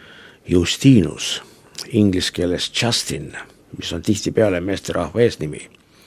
Justinus, inglise keeles Justin, mis on tihti peale meesterahva eesnimi.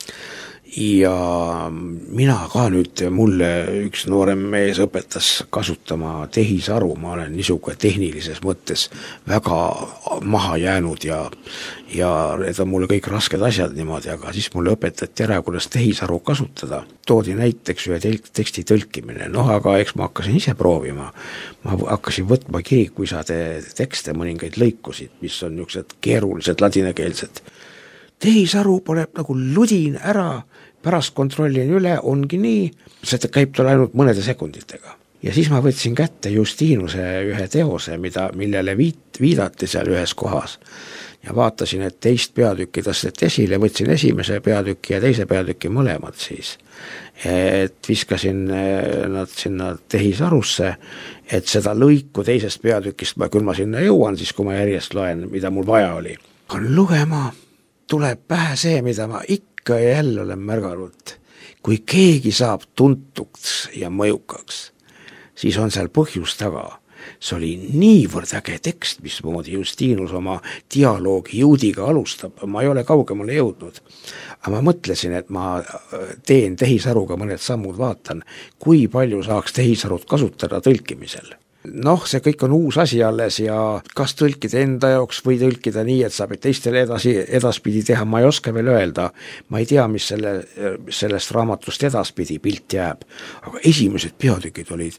Ja mina ka nüüd, mulle üks noorem mees õpetas kasutama tehisaru, ma olen niisugune tehnilises mõttes väga maha jäänud ja, ja need on mulle kõik rasked asjad niimoodi, aga siis mulle õpetati ära, kuidas tehisaru kasutada. Toodi näiteks ühe teksti tõlkimine, noh aga eks ma hakkasin ise proovima. Ma hakkasin võtma kirikuisade tekste, mõningaid lõikusid, mis on niisugused keerulised ladinakeelsed. Tehisaru pole nagu ludin ära, pärast kontrollin üle, ongi nii, seda käib tal ainult mõnede sekunditega. Ja siis ma võtsin kätte Justinuse ühe teose, mida, millele viit, viidati seal ühes kohas. Ja vaatasin, et teist peatükki tõstet esile, võtsin esimese peatükki ja teise peatükki mõlemad siis. Et viskasin nad sinna tehisarusse, et seda lõiku teisest peatükist, küll ma sinna jõuan, siis kui ma järjest loen, mida mul vaja oli. On lugema, tuleb pähe see, mida ma ikka ja jälle olen märganud. Kui keegi saab tuntuks ja mõjukaks, siis on seal põhjus taga. See oli niivõrd äge tekst, mismoodi Justinus oma dialoogi juudiga alustab. Ma ei ole kaugemale jõudnud. Aga ma mõtlesin, et ma teen tehisaruga mõned sammud, vaatan, kui palju saaks tehisarut kasutada tõlkimisel. noh, see kõik on uus asi alles ja kas tõlkida enda jaoks või tõlkida nii, et saab teistele edasi, edaspidi teha, ma ei oska veel öelda. Ma ei tea, mis selle, sellest raamatust edaspidi pilt jääb, aga esimesed peatükid olid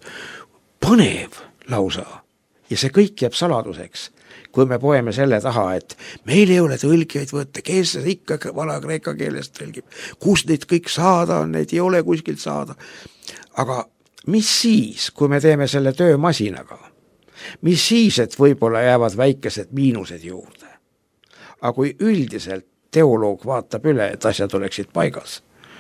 põnev lausa ja see kõik jääb saladuseks. Kui me poeme selle taha, et meil ei ole tõlgijaid võtta, kes ikka vana kreeka keelest tõlgib, kus neid kõik saada on, neid ei ole kuskilt saada. Aga mis siis, kui me teeme selle töö masinaga? Mis siis, et võib-olla jäävad väikesed miinused juurde? Aga kui üldiselt teoloog vaatab üle, et asjad oleksid paigas,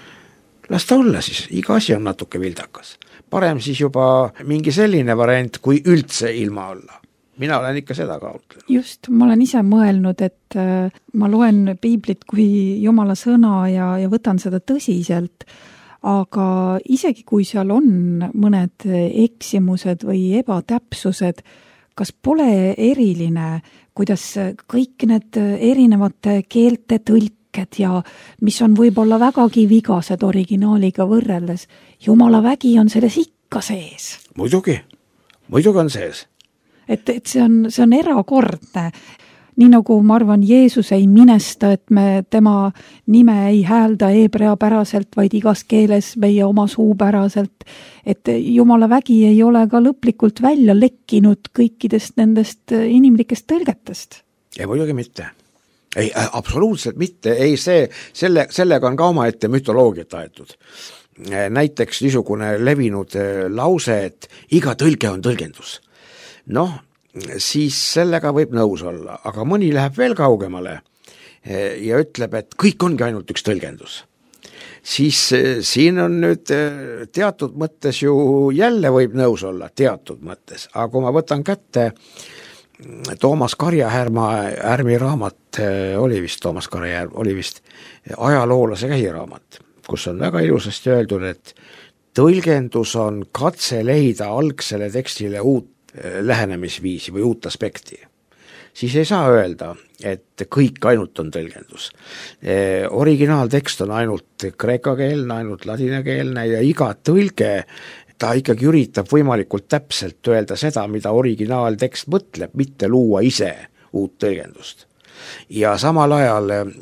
las ta olla siis, iga asi on natuke vildakas. Parem siis juba mingi selline variant, kui üldse ilma olla. Mina olen ikka seda kaotlenud. Just, ma olen ise mõelnud, et ma loen piiblit kui Jumala sõna ja, ja võtan seda tõsiselt, aga isegi kui seal on mõned eksimused või ebatäpsused, kas pole eriline, kuidas kõik need erinevate keelte tõlked ja mis on võib-olla vägagi vigased originaaliga võrreldes, Jumala vägi on selles ikka sees. Muidugi, muidugi on sees. Et, et see on, see on erakordne. Nii nagu ma arvan, Jeesus ei minesta, et me tema nime ei häälda eebrea päraselt, vaid igas keeles meie oma suupäraselt. Et Jumala vägi ei ole ka lõplikult välja lekkinud kõikidest nendest inimlikest tõlgetest. Ei, muidugi mitte. Ei, absoluutselt mitte. Ei, see, selle, sellega on ka oma ette mütoloogiat aetud. Näiteks niisugune levinud lause, et iga tõlge on tõlgendus. Noh, siis sellega võib nõus olla, aga mõni läheb veel kaugemale ja ütleb, et kõik ongi ainult üks tõlgendus. Siis siin on nüüd teatud mõttes ju jälle võib nõus olla, teatud mõttes, aga kui ma võtan kätte Toomas Karjahärma Härmi raamat, oli vist Toomas Karjahärm, oli vist ajaloolase käsiraamat, kus on väga ilusasti öeldud, et tõlgendus on katse leida algsele tekstile uut lähenemisviisi või uut aspekti, siis ei saa öelda, et kõik ainult on tõlgendus. E, originaaltekst on ainult kreekakeelne, ainult ladinakeelne ja iga tõlge ta ikkagi üritab võimalikult täpselt öelda seda, mida originaaltekst mõtleb, mitte luua ise uut tõlgendust. Ja samal ajal e,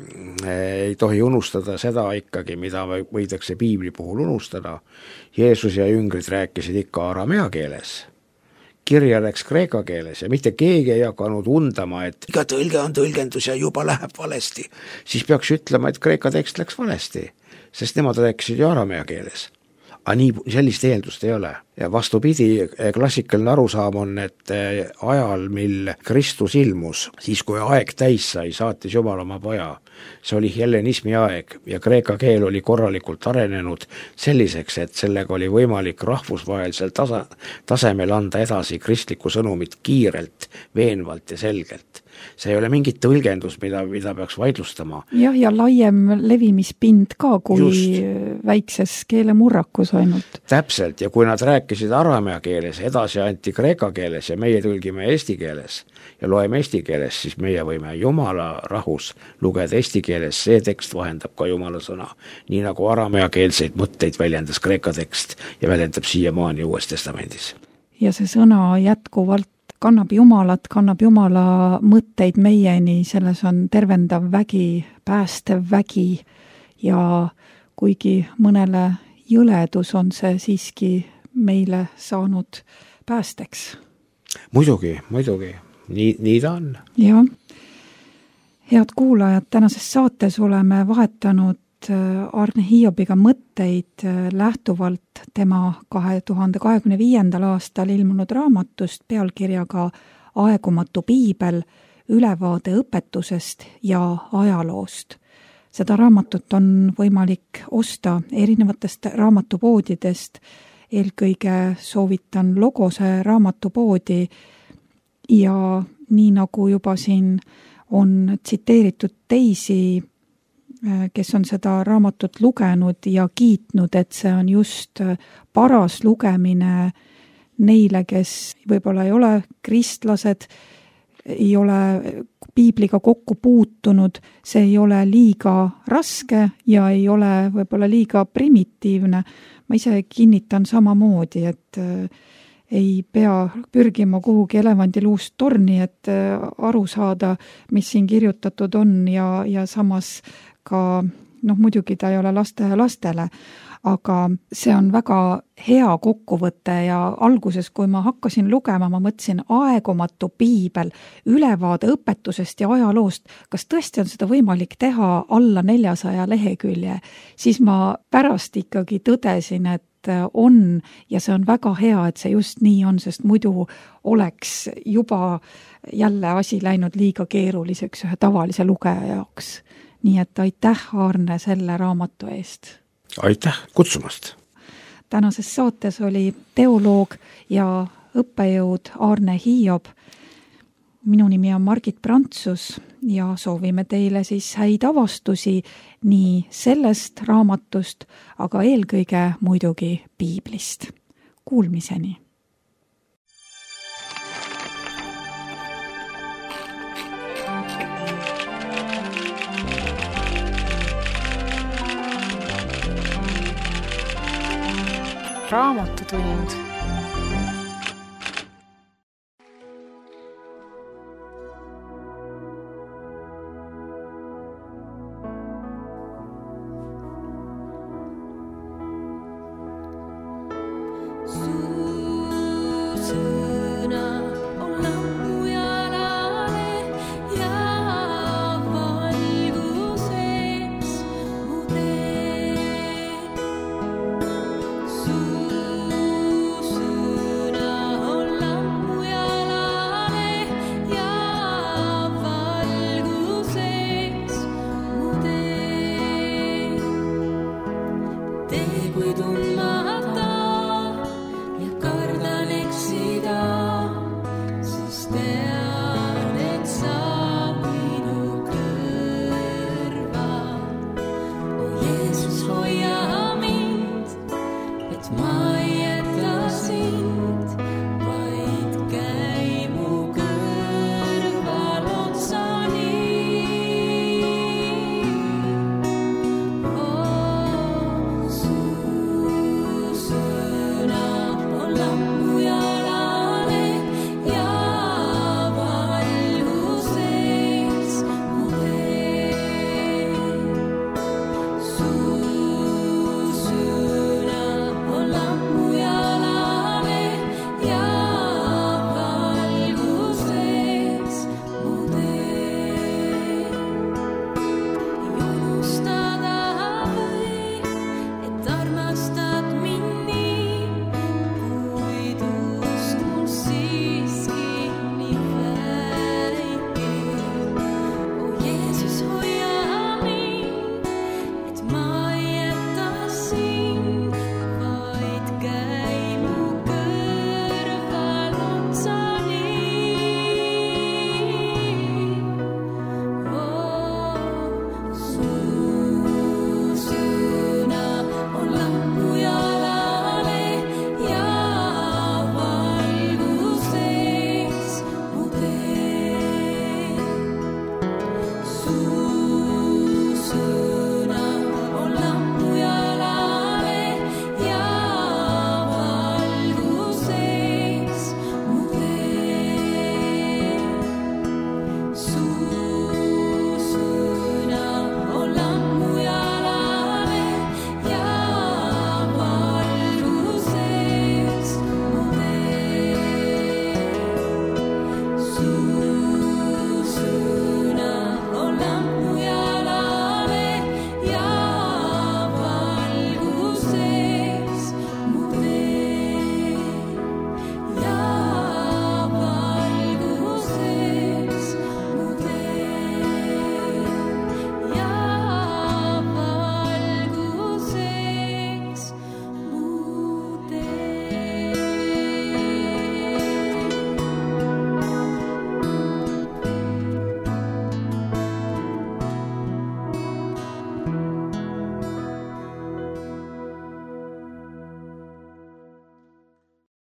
ei tohi unustada seda ikkagi, mida võidakse piibli puhul unustada. Jeesus ja jüngrid rääkisid ikka aramea keeles. Kirja läks kreeka keeles ja mitte keegi ei hakanud undama, et iga tõlge on tõlgendus ja juba läheb valesti. Siis peaks ütlema, et kreeka tekst läks valesti, sest nemad rääkisid ju aramea keeles. Aga nii, sellist eeldust ei ole. Ja vastupidi, klassikaline arusaam on, et ajal, mil Kristus ilmus, siis kui aeg täis sai, saatis Jumal oma poja. See oli hellenismi aeg ja kreeka keel oli korralikult arenenud selliseks, et sellega oli võimalik rahvusvahelisel tasa, tasemel anda edasi kristlikku sõnumit kiirelt, veenvalt ja selgelt. See ei ole mingit tõlgendus, mida, mida peaks vaidlustama. Jah, ja laiem levimispind ka kui Just. Väikses keelemurrakus ainult. Täpselt, ja kui nad rääkisid aramea keeles, edasi anti kreeka keeles ja meie tõlgime eesti keeles ja loeme eesti keeles, siis meie võime Jumala rahus lugeda eesti keeles, see tekst vahendab ka Jumala sõna. Nii nagu aramea keelseid mõtteid väljendas kreeka tekst ja väljendab siiamaani Uues Testamendis. Ja see sõna jätkuvalt kannab Jumalat, kannab Jumala mõtteid meieni, selles on tervendav vägi, päästev vägi ja kuigi mõnele jõledus on see siiski meile saanud päästeks. Muidugi, muidugi, nii, nii ta on. Jah, head kuulajad, tänases saates oleme vahetanud Arne Hiobiga mõtteid lähtuvalt tema kahe tuhande kahekümne viiendal aastal ilmunud raamatust pealkirjaga Aegumatu piibel, ülevaade õpetusest ja ajaloost. Seda raamatut on võimalik osta erinevatest raamatupoodidest, eelkõige soovitan Logose raamatupoodi ja nii nagu juba siin on tsiteeritud teisi, kes on seda raamatut lugenud ja kiitnud, et see on just paras lugemine neile, kes võib-olla ei ole kristlased, ei ole piibliga kokku puutunud, see ei ole liiga raske ja ei ole võib-olla liiga primitiivne. Ma ise kinnitan samamoodi, et, ei pea pürgima kuhugi elevandiluust torni, et aru saada, mis siin kirjutatud on ja, ja samas ka, noh muidugi ta ei ole laste ja lastele, aga see on väga hea kokkuvõte ja alguses, kui ma hakkasin lugema, ma mõtlesin aegumatu piibel, ülevaade õpetusest ja ajaloost, kas tõesti on seda võimalik teha alla neljasaja lehekülje, siis ma pärast ikkagi tõdesin, et on ja see on väga hea, et see just nii on, sest muidu oleks juba jälle asi läinud liiga keeruliseks ühe tavalise lugeja jaoks. Nii et aitäh, Aarne, selle raamatu eest. Aitäh kutsumast! Tänases saates oli teoloog ja õppejõud Aarne Hiob. Minu nimi on Margit Prantsus ja soovime teile siis häid avastusi nii sellest raamatust, aga eelkõige muidugi piiblist. Kuulmiseni! Raamatutund. Kui tundma